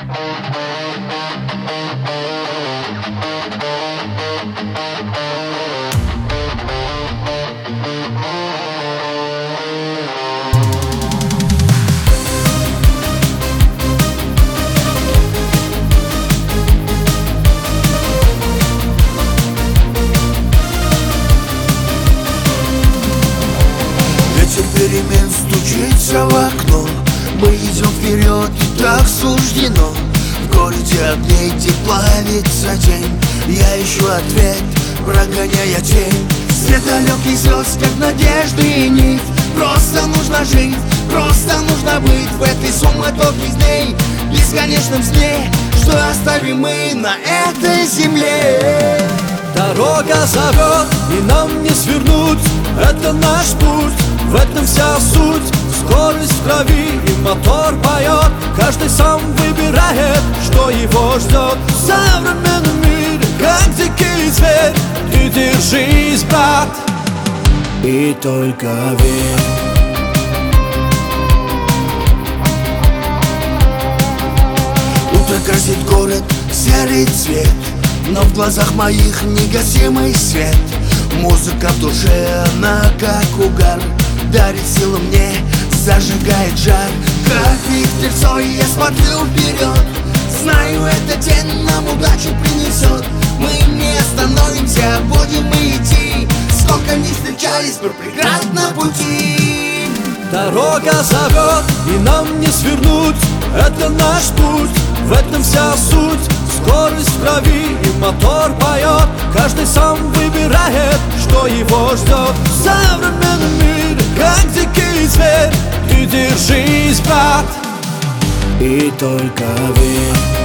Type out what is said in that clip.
Перемен стучится в окно. Мы идем вперед, и так суждено. В городе огней тепла лится день. Я ищу ответ, прогоняя тень. Свет далеких звезд, как надежды и нить. Просто нужно жить, просто нужно быть в этой суматохе дней, бесконечном сне, что оставим мы на этой земле. Дорога зовет, и нам не свернуть. Это наш путь, в этом вся суть. Скорость в крови, и мотор поет. Каждый сам выбирает, что его ждет. В современном мире, как дикий зверь, ты держись, брат, и только верь. Утро красит город серый цвет, но в глазах моих негасимый свет. Музыка в душе, она как угар, дарит силу мне, зажигает жар. Как ветерцой я смотрю вперед, знаю, этот день нам удачу принесет. Мы не остановимся, будем мы идти. Сколько не встречались бы преград на пути. Дорога зовет, и нам не свернуть. Это наш путь, в этом вся суть. Скорость в крови, и мотор поет. Каждый сам выбирает, что его ждет. В современном мире, как дикий зверь, ты держись, брат, и только верь.